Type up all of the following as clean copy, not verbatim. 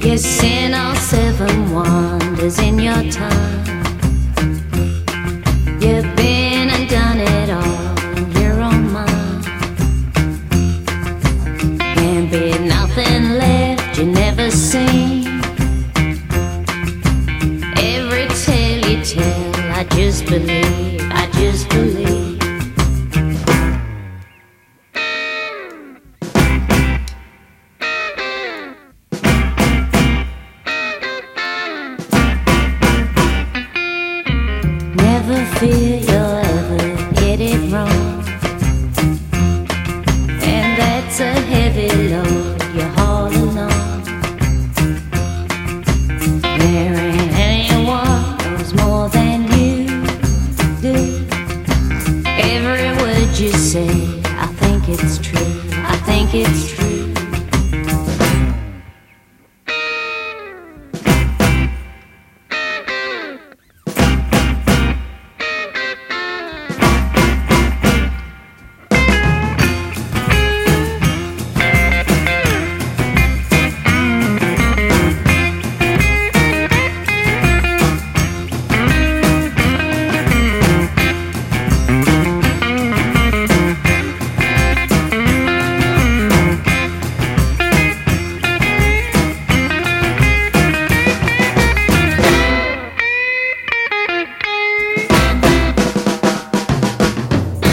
You're seeing all seven wonders in your time. You've been and done it all in your own mind. Can't be nothing left you never seen. Every tale you tell, I just believe, I just believe. Never fear you'll ever get it wrong, and that's a heavy load you're hauling on. There ain't anyone knows more than you do. Every word you say, I think it's true, I think it's true.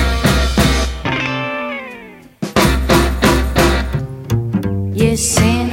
You're seeing